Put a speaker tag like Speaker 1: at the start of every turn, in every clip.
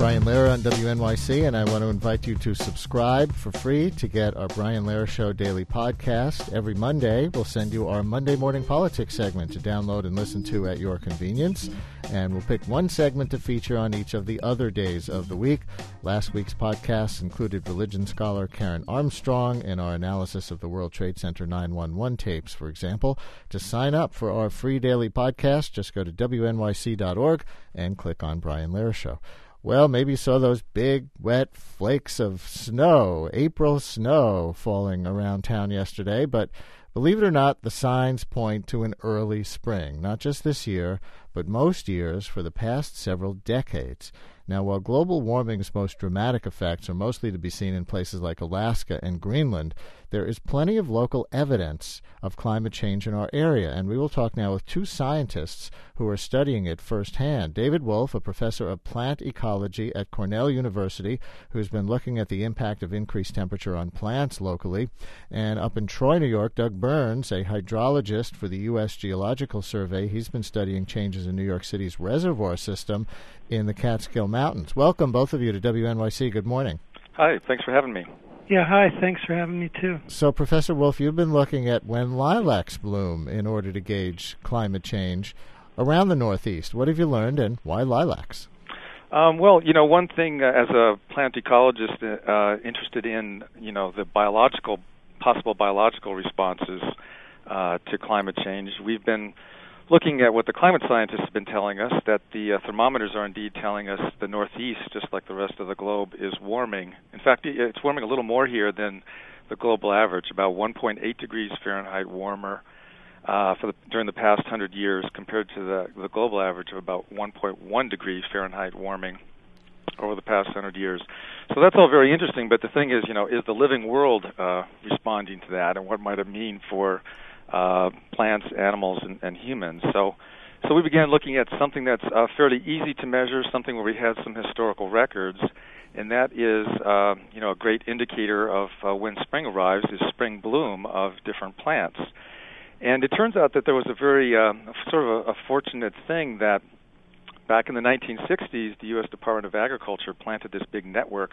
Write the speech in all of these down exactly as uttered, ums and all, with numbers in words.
Speaker 1: Brian Lehrer on W N Y C, and I want to invite you to subscribe for free to get our Brian Lehrer Show daily podcast. Every Monday, we'll send you our Monday Morning Politics segment to download and listen to at your convenience, and we'll pick one segment to feature on each of the other days of the week. Last week's podcast included religion scholar Karen Armstrong and our analysis of the World Trade Center nine one one tapes, for example. To sign up for our free daily podcast, just go to W N Y C dot org and click on Brian Lehrer Show. Well, maybe you saw those big, wet flakes of snow, April snow, falling around town yesterday. But believe it or not, the signs point to an early spring, not just this year, but most years for the past several decades. Now, while global warming's most dramatic effects are mostly to be seen in places like Alaska and Greenland, there is plenty of local evidence of climate change in our area, and we will talk now with two scientists who are studying it firsthand. David Wolf, a professor of plant ecology at Cornell University, who's been looking at the impact of increased temperature on plants locally, and up in Troy, New York, Doug Burns, a hydrologist for the U S Geological Survey. He's been studying changes in New York City's reservoir system in the Catskill Mountains. Welcome, both of you, to W N Y C. Good morning.
Speaker 2: Hi, thanks for having me.
Speaker 3: Yeah, hi, thanks for having me, too.
Speaker 1: So, Professor Wolf, you've been looking at when lilacs bloom in order to gauge climate change around the Northeast. What have you learned, and why lilacs?
Speaker 2: Um, well, you know, one thing uh, as a plant ecologist uh, interested in, you know, the biological, possible biological responses uh, to climate change, we've been looking at what the climate scientists have been telling us, that the uh, thermometers are indeed telling us the Northeast, just like the rest of the globe, is warming. In fact, it's warming a little more here than the global average, about one point eight degrees Fahrenheit warmer uh, for the, during the past one hundred years compared to the, the global average of about one point one degrees Fahrenheit warming over the past one hundred years. So that's all very interesting, but the thing is, you know, is the living world uh, responding to that, and what might it mean for Uh, plants, animals, and, and humans. So, so we began looking at something that's uh, fairly easy to measure, something where we had some historical records, and that is, uh, you know, a great indicator of uh, when spring arrives is spring bloom of different plants. And it turns out that there was a very uh, sort of a, a fortunate thing that back in the nineteen sixties, the U S Department of Agriculture planted this big network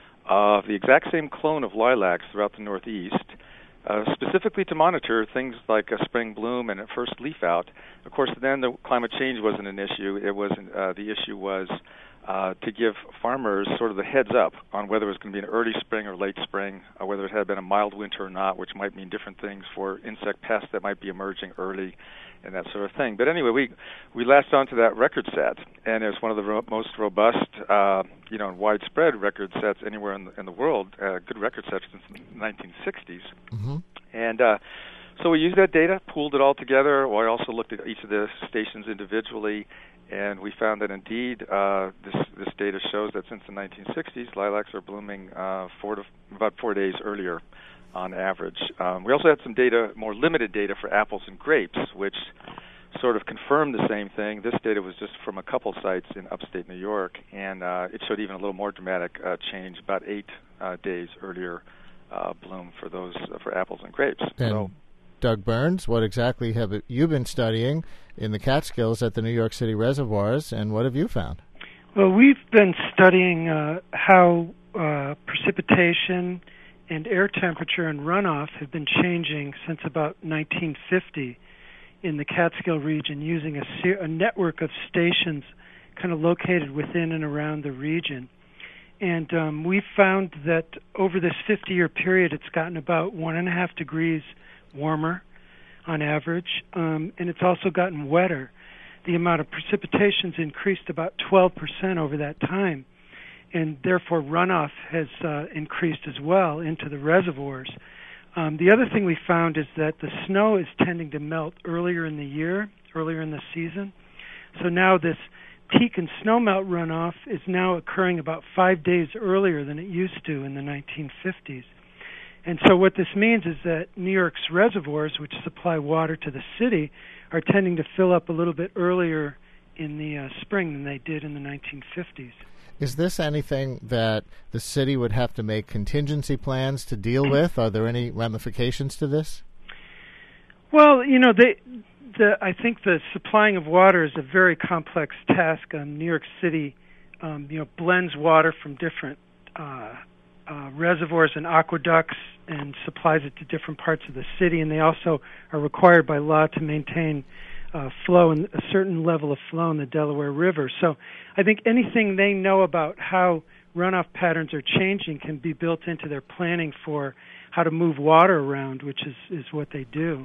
Speaker 2: of the exact same clone of lilacs throughout the Northeast, Uh, specifically to monitor things like a spring bloom and a first leaf out. Of course, then the climate change wasn't an issue. It wasn't. Uh, the issue was uh, to give farmers sort of the heads up on whether it was going to be an early spring or late spring, or whether it had been a mild winter or not, which might mean different things for insect pests that might be emerging early and that sort of thing. But anyway, we we latched onto that record set, and it's one of the ro- most robust, uh, you know, and widespread record sets anywhere in the, in the world. Uh, good record sets since the nineteen sixties,
Speaker 1: mm-hmm.
Speaker 2: and uh, so we used that data, pooled it all together. Well, I also looked at each of the stations individually, and we found that indeed uh, this this data shows that since the nineteen sixties, lilacs are blooming uh, four to about four days earlier on average. Um, we also had some data, more limited data for apples and grapes, which sort of confirmed the same thing. This data was just from a couple sites in upstate New York, and uh, it showed even a little more dramatic uh, change, about eight uh, days earlier uh, bloom for those uh, for apples and grapes.
Speaker 1: And
Speaker 2: so,
Speaker 1: Doug Burns, what exactly have you been studying in the Catskills at the New York City reservoirs, and what have you found?
Speaker 3: Well, we've been studying uh, how uh, precipitation and air temperature and runoff have been changing since about nineteen fifty in the Catskill region, using a, ser- a network of stations kind of located within and around the region. And um, we found that over this fifty-year period, it's gotten about one and a half degrees warmer on average, um, and it's also gotten wetter. The amount of precipitation's increased about twelve percent over that time, and therefore runoff has uh, increased as well into the reservoirs. Um, the other thing we found is that the snow is tending to melt earlier in the year, earlier in the season. So now this peak and snowmelt runoff is now occurring about five days earlier than it used to in the nineteen fifties. And so what this means is that New York's reservoirs, which supply water to the city, are tending to fill up a little bit earlier in the uh, spring than they did in the nineteen fifties.
Speaker 1: Is this anything that the city would have to make contingency plans to deal with? Are there any ramifications to this?
Speaker 3: Well, you know, they, the, I think the supplying of water is a very complex task. Um, New York City um, you know, blends water from different uh, uh, reservoirs and aqueducts and supplies it to different parts of the city. And they also are required by law to maintain uh, flow and a certain level of flow in the Delaware River. So I think anything they know about how runoff patterns are changing can be built into their planning for how to move water around, which is, is what they do.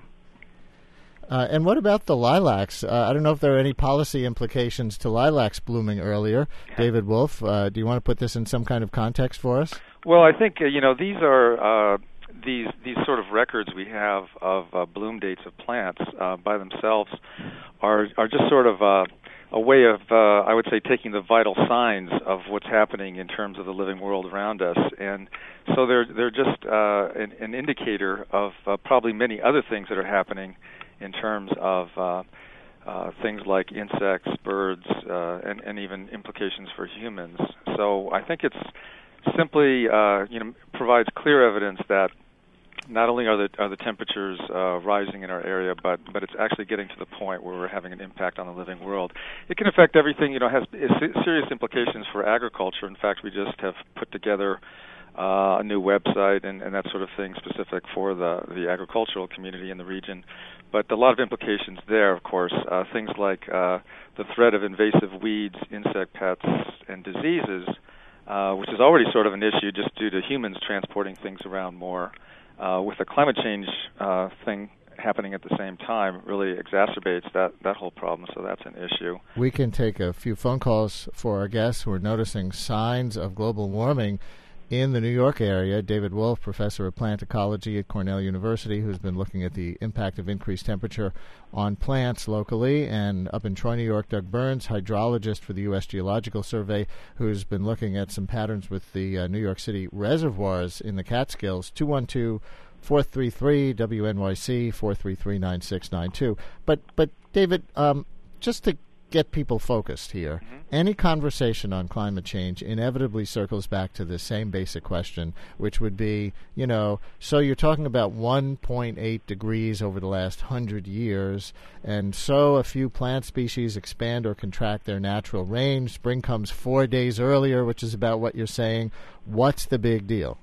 Speaker 1: Uh, and what about the lilacs? Uh, I don't know if there are any policy implications to lilacs blooming earlier. David Wolf, uh, do you want to put this in some kind of context for us?
Speaker 2: Well, I think uh, you know these are uh, these these sort of records we have of uh, bloom dates of plants uh, by themselves are are just sort of uh, a way of uh, I would say taking the vital signs of what's happening in terms of the living world around us, and so they're they're just uh, an, an indicator of uh, probably many other things that are happening in terms of uh, uh, things like insects, birds, uh, and, and even implications for humans. So I think it's simply, uh, you know, provides clear evidence that not only are the are the temperatures uh, rising in our area, but but it's actually getting to the point where we're having an impact on the living world. It can affect everything. You know, has serious implications for agriculture. In fact, we just have put together Uh, a new website and, and that sort of thing specific for the, the agricultural community in the region. But a lot of implications there, of course, uh, things like uh, the threat of invasive weeds, insect pests, and diseases, uh, which is already sort of an issue just due to humans transporting things around more. Uh, with the climate change uh, thing happening at the same time really exacerbates that, that whole problem, so that's an issue.
Speaker 1: We can take a few phone calls for our guests who are noticing signs of global warming in the New York area. David Wolf, professor of plant ecology at Cornell University, who's been looking at the impact of increased temperature on plants locally. And up in Troy, New York, Doug Burns, hydrologist for the U S Geological Survey, who's been looking at some patterns with the uh, New York City reservoirs in the Catskills. two one two, four three three, W N Y C, four three three, nine six nine two. But, but David, um, just to get people focused here, mm-hmm. any conversation on climate change inevitably circles back to the same basic question, which would be, you know, so you're talking about one point eight degrees over the last hundred years, and so a few plant species expand or contract their natural range. Spring comes four days earlier, which is about what you're saying. What's the big deal?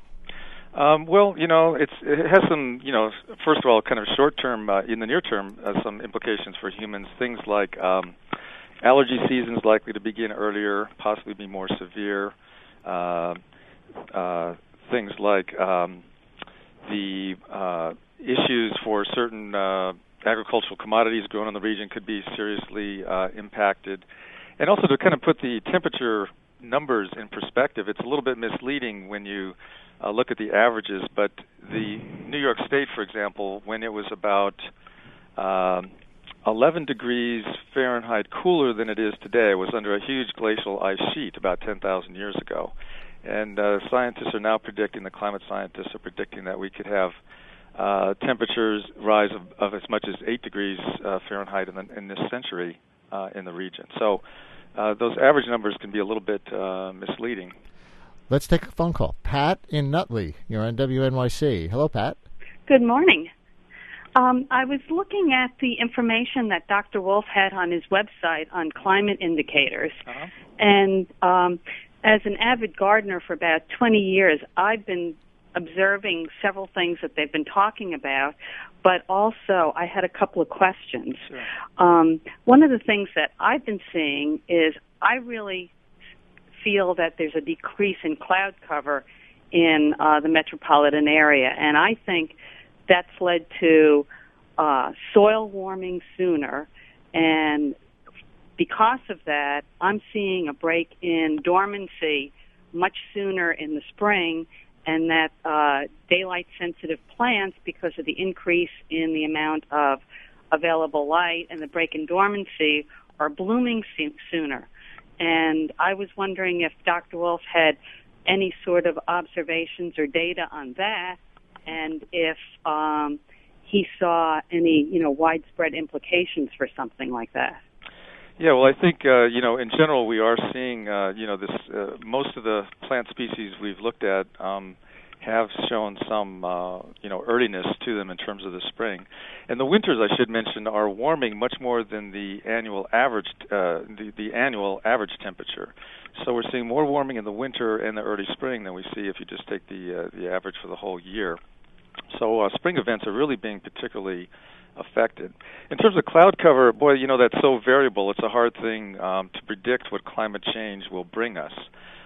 Speaker 2: Um, well, you know, it's, it has some, you know, first of all, kind of short-term, uh, in the near term, uh, some implications for humans. Things like um, allergy seasons likely to begin earlier, possibly be more severe. Uh, uh, things like um, the uh, issues for certain uh, agricultural commodities grown in the region could be seriously uh, impacted. And also to kind of put the temperature numbers in perspective, it's a little bit misleading when you uh, look at the averages, but the New York State, for example, when it was about um, eleven degrees Fahrenheit cooler than it is today, was under a huge glacial ice sheet about ten thousand years ago. And uh, scientists are now predicting, the climate scientists are predicting that we could have uh, temperatures rise of, of as much as eight degrees uh, Fahrenheit in, the, in this century uh, in the region. So uh, those average numbers can be a little bit uh, misleading.
Speaker 1: Let's take a phone call. Pat in Nutley, you're on W N Y C. Hello, Pat.
Speaker 4: Good morning. Um, I was looking at the information that Doctor Wolf had on his website on climate indicators. Uh-huh. And um, as an avid gardener for about twenty years, I've been observing several things that they've been talking about, but also I had a couple of questions.
Speaker 2: Sure.
Speaker 4: Um, one of the things that I've been seeing is I really feel that there's a decrease in cloud cover in uh, the metropolitan area, and I think that's led to uh, soil warming sooner, and because of that, I'm seeing a break in dormancy much sooner in the spring, and that uh, daylight-sensitive plants, because of the increase in the amount of available light and the break in dormancy, are blooming so- sooner. And I was wondering if Doctor Wolf had any sort of observations or data on that, and if um, he saw any, you know, widespread implications for something like that.
Speaker 2: Yeah, well, I think, uh, you know, in general, we are seeing, uh, you know, this, uh, most of the plant species we've looked at um, have shown some, uh, you know, earliness to them in terms of the spring. And the winters, I should mention, are warming much more than the annual average, uh, the, the annual average temperature. So we're seeing more warming in the winter and the early spring than we see if you just take the uh, the average for the whole year. So uh, spring events are really being particularly affected. In terms of cloud cover, boy, you know, that's so variable. It's a hard thing um, to predict what climate change will bring us.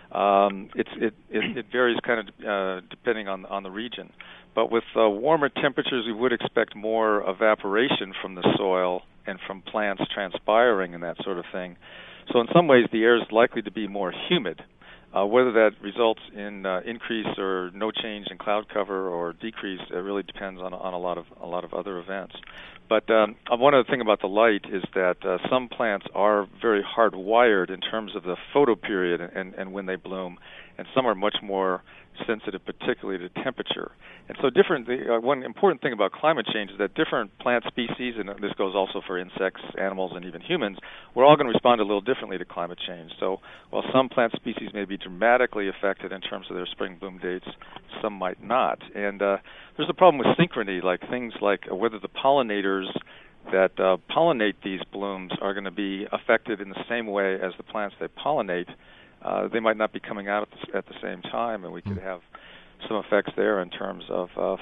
Speaker 2: Um, it's, it, it, it varies kind of uh, depending on on the region. But with uh, warmer temperatures, we would expect more evaporation from the soil and from plants transpiring and that sort of thing. So in some ways, the air is likely to be more humid. Uh, whether that results in uh, increase or no change in cloud cover or decrease, it really depends on, on a lot of a lot of other events. But um, one other thing about the light is that uh, some plants are very hardwired in terms of the photoperiod and, and when they bloom, and some are much more sensitive, particularly to temperature. And so different. The, uh, one important thing about climate change is that different plant species, and this goes also for insects, animals, and even humans, we're all going to respond a little differently to climate change. So while some plant species may be dramatically affected in terms of their spring bloom dates, some might not. And uh, there's a problem with synchrony, like things like uh, whether the pollinators that uh, pollinate these blooms are going to be affected in the same way as the plants they pollinate. Uh, they might not be coming out at the, at the same time, and we could have some effects there in terms of uh,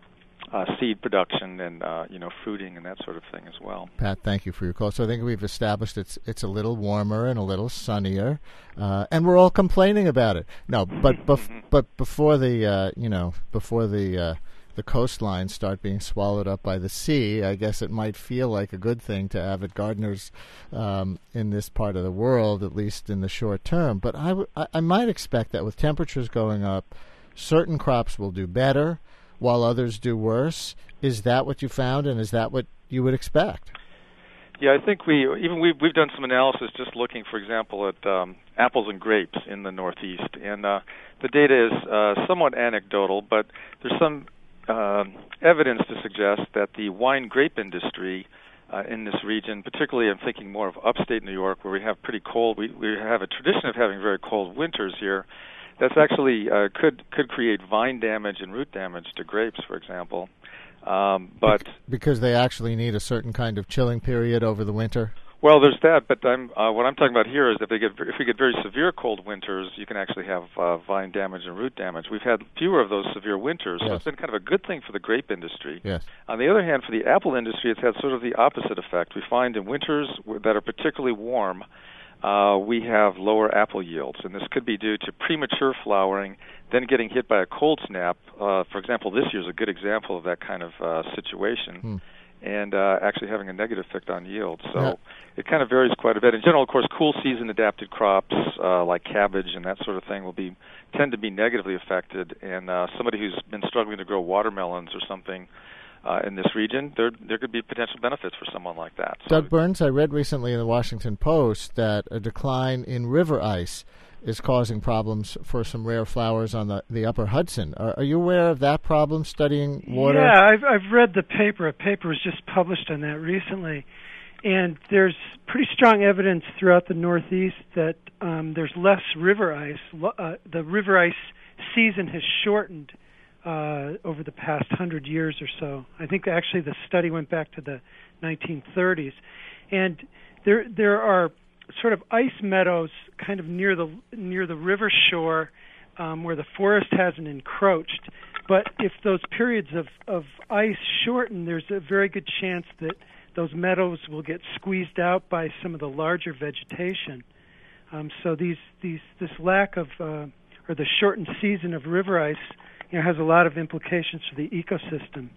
Speaker 2: uh, seed production and uh, you know fruiting and that sort of thing as well.
Speaker 1: Pat, thank you for your call. So I think we've established it's it's a little warmer and a little sunnier, uh, and we're all complaining about it. No, but bef- but before the uh, you know before the uh, the coastlines start being swallowed up by the sea, I guess it might feel like a good thing to avid gardeners um, in this part of the world, at least in the short term. But I, w- I might expect that with temperatures going up, certain crops will do better while others do worse. Is that what you found, and is that what you would expect?
Speaker 2: Yeah, I think we even we've, we've done some analysis just looking, for example, at um, apples and grapes in the Northeast, and uh, the data is uh, somewhat anecdotal, but there's some Uh, evidence to suggest that the wine grape industry uh, in this region, particularly I'm thinking more of upstate New York, where we have pretty cold, we, we have a tradition of having very cold winters here, that's actually uh, could could create vine damage and root damage to grapes, for example. Um, but
Speaker 1: because they actually need a certain kind of chilling period over the winter.
Speaker 2: Well, there's that, but I'm, uh, what I'm talking about here is if they get if we get very severe cold winters, you can actually have uh, vine damage and root damage. We've had fewer of those severe winters,
Speaker 1: yes.
Speaker 2: So it's been kind of a good thing for the grape industry.
Speaker 1: Yes.
Speaker 2: On the other hand, for the apple industry, it's had sort of the opposite effect. We find in winters that are particularly warm, uh, we have lower apple yields, and this could be due to premature flowering, then getting hit by a cold snap. Uh, for example, this year's a good example of that kind of uh, situation. Hmm. and uh, actually having a negative effect on yield. So yeah. It kind of varies quite a bit. In general, of course, cool season adapted crops uh, like cabbage and that sort of thing will be tend to be negatively affected. And uh, somebody who's been struggling to grow watermelons or something uh, in this region, there there could be potential benefits for someone like that. So
Speaker 1: Doug Burns, I read recently in the Washington Post that a decline in river ice is causing problems for some rare flowers on the, the upper Hudson. Are, are you aware of that problem, studying water?
Speaker 3: Yeah, I've, I've read the paper. A paper was just published on that recently. And there's pretty strong evidence throughout the Northeast that um, there's less river ice. Uh, the river ice season has shortened uh, over the past hundred years or so. I think actually the study went back to the nineteen thirties. And there there are sort of ice meadows kind of near the near the river shore um, where the forest hasn't encroached. But if those periods of, of ice shorten, there's a very good chance that those meadows will get squeezed out by some of the larger vegetation. Um, so these these this lack of uh, or the shortened season of river ice, you know, has a lot of implications for the ecosystem.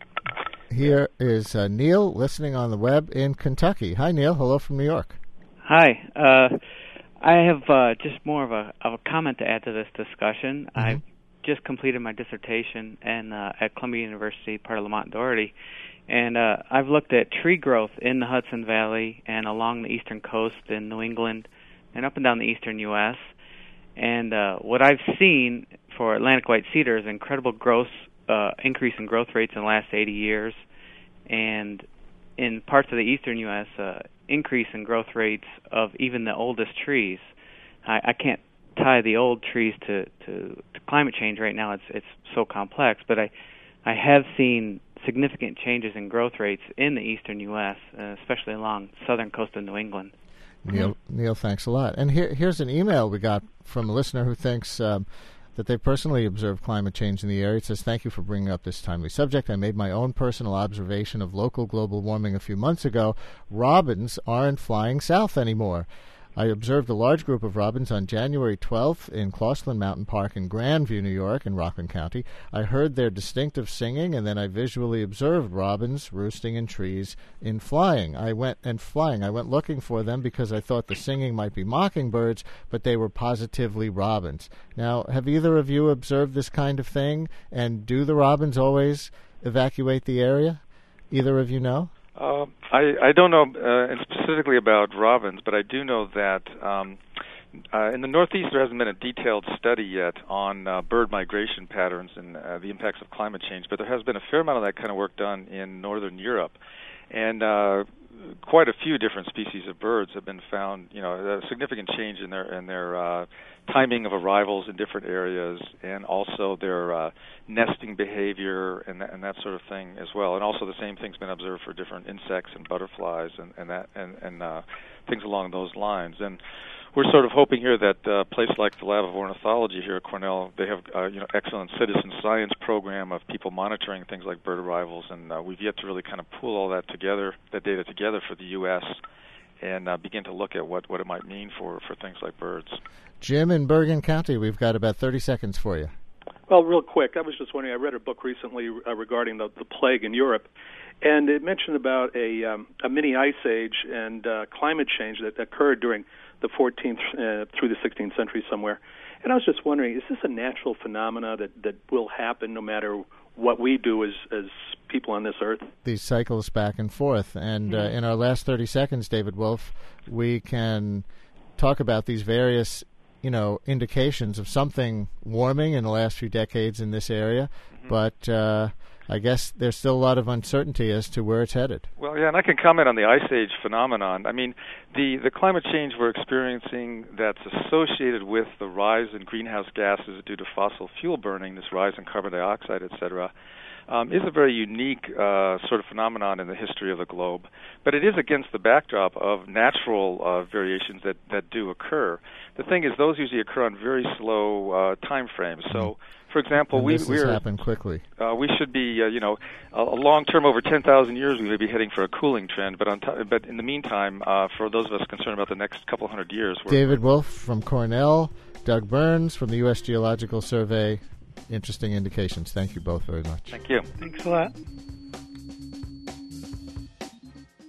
Speaker 1: Here is uh, Neil listening on the web in Kentucky. Hi, Neil. Hello from New York.
Speaker 5: Hi. Uh, I have uh, just more of a, of a comment to add to this discussion. Mm-hmm. I've just completed my dissertation in, uh, at Columbia University, part of Lamont Doherty, and uh, I've looked at tree growth in the Hudson Valley and along the eastern coast in New England and up and down the eastern U S And uh, what I've seen for Atlantic white cedar is incredible growth, uh, increase in growth rates in the last eighty years, and in parts of the eastern U S, uh, increase in growth rates of even the oldest trees. I, I can't tie the old trees to, to, to climate change right now. It's it's so complex, but I I have seen significant changes in growth rates in the eastern U S, uh, especially along southern coast of New England.
Speaker 1: Neil, Neil, thanks a lot. And here, here's an email we got from a listener who thinks um, that they personally observed climate change in the area. It says, thank you for bringing up this timely subject. I made my own personal observation of local global warming a few months ago. Robins aren't flying south anymore. I observed a large group of robins on January twelfth in Clausland Mountain Park in Grandview, New York, in Rockland County. I heard their distinctive singing, and then I visually observed robins roosting in trees in flying. I went and flying. I went looking for them because I thought the singing might be mockingbirds, but they were positively robins. Now, have either of you observed this kind of thing? And do the robins always evacuate the area? Either of you know?
Speaker 2: Uh, I, I don't know uh, specifically about robins, but I do know that um, uh, in the Northeast there hasn't been a detailed study yet on uh, bird migration patterns and uh, the impacts of climate change, but there has been a fair amount of that kind of work done in Northern Europe. And uh, quite a few different species of birds have been found, you know, a significant change in their in their uh, timing of arrivals in different areas, and also their uh, nesting behavior and that, and that sort of thing as well. And also the same thing's been observed for different insects and butterflies and and that and, and uh, things along those lines. And we're sort of hoping here that a uh, place like the Lab of Ornithology here at Cornell, they have uh, you know excellent citizen science program of people monitoring things like bird arrivals, and uh, we've yet to really kind of pull all that together, that data together for the U S and uh, begin to look at what, what it might mean for, for things like birds.
Speaker 1: Jim in Bergen County, we've got about thirty seconds for you.
Speaker 6: Well, real quick, I was just wondering, I read a book recently uh, regarding the, the plague in Europe, and it mentioned about a, um, a mini ice age and uh, climate change that occurred during the fourteenth uh, through the sixteenth century somewhere. And I was just wondering, is this a natural phenomena that, that will happen no matter what we do as, as people on this earth?
Speaker 1: These cycles back and forth. And mm-hmm. uh, in our last thirty seconds, David Wolf, we can talk about these various, you know, indications of something warming in the last few decades in this area. Mm-hmm. But uh, I guess there's still a lot of uncertainty as to where it's headed.
Speaker 2: Well, yeah, and I can comment on the Ice Age phenomenon. I mean, the, the climate change we're experiencing that's associated with the rise in greenhouse gases due to fossil fuel burning, this rise in carbon dioxide, et cetera, um, is a very unique uh, sort of phenomenon in the history of the globe. But it is against the backdrop of natural uh, variations that, that do occur. The thing is, those usually occur on very slow uh, time frames. So, for example,
Speaker 1: and
Speaker 2: we
Speaker 1: this
Speaker 2: we're
Speaker 1: happen quickly.
Speaker 2: Uh, we should be, uh, you know, a, a long term over ten thousand years. We may be heading for a cooling trend, but on t- but in the meantime, uh, for those of us concerned about the next couple hundred years, we're,
Speaker 1: David Wolf from Cornell, Doug Burns from the U S Geological Survey. Interesting indications. Thank you both very much.
Speaker 2: Thank you.
Speaker 3: Thanks a lot.